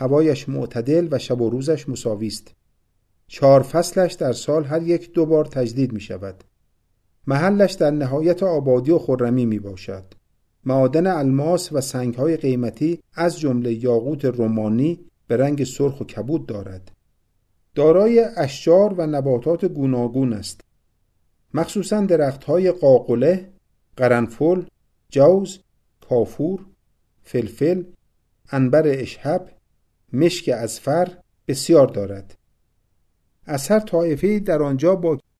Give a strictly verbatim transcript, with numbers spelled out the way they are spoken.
هوایش معتدل و شب و روزش مساوی است. چهار فصلش در سال هر یک دو بار تجدید می شود. محلش در نهایت آبادی و خرمی می باشد. معادن الماس و سنگ‌های قیمتی از جمله یاقوت رومانی به رنگ سرخ و کبود دارد. دارای اشجار و نباتات گوناگون است. مخصوصاً درخت‌های قاقله، قرنفل، جوز، کافور، فلفل، عنبر اشهب، مشک اذفر بسیار دارد. از هر طایفه‌ای در آنجا با